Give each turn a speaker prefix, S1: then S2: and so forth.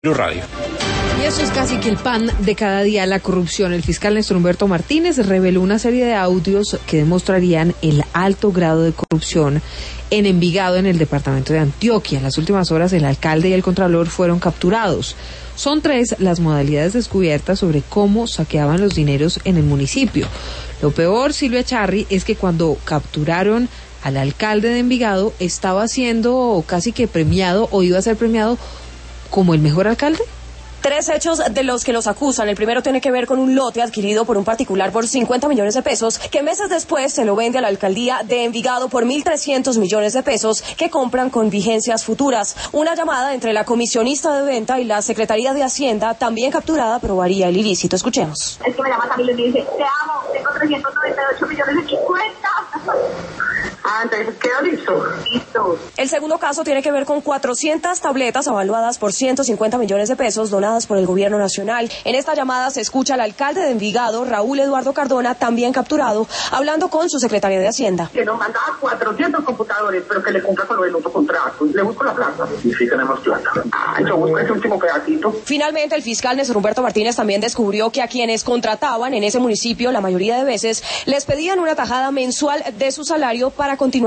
S1: Blue Radio.
S2: Y eso es casi que el pan de cada día, la corrupción. El fiscal Néstor Humberto Martínez reveló una serie de audios que demostrarían el alto grado de corrupción en Envigado, en el departamento de Antioquia. En las últimas horas, el alcalde y el contralor fueron capturados. Son 3 las modalidades descubiertas sobre cómo saqueaban los dineros en el municipio. Lo peor, Silvia Charri, es que cuando capturaron al alcalde de Envigado, estaba siendo casi que premiado o iba a ser premiado como el mejor alcalde.
S3: 3 hechos de los que los acusan. El primero tiene que ver con un lote adquirido por un particular por 50 millones de pesos, que meses después se lo vende a la alcaldía de Envigado por 1.300 millones de pesos, que compran con vigencias futuras. Una llamada entre la comisionista de venta y la Secretaría de Hacienda, también capturada, probaría el ilícito. Escuchemos.
S4: Es que me llama Camilo y me dice, te amo, tengo 398 millones en mi cuenta. Entonces quedó listo.
S3: El segundo caso tiene que ver con 400 tabletas avaluadas por 150 millones de pesos donadas por el gobierno nacional. En esta llamada se escucha al alcalde de Envigado, Raúl Eduardo Cardona, también capturado, hablando con su secretaria de Hacienda.
S4: Que nos mandaba 400 computadores, pero que le cumpla con lo del otro contrato. Le busco la plata. Y sí tenemos plata. Yo busco ese último pedacito.
S3: Finalmente, el fiscal Néstor Humberto Martínez también descubrió que a quienes contrataban en ese municipio, la mayoría de veces, les pedían una tajada mensual de su salario para continuar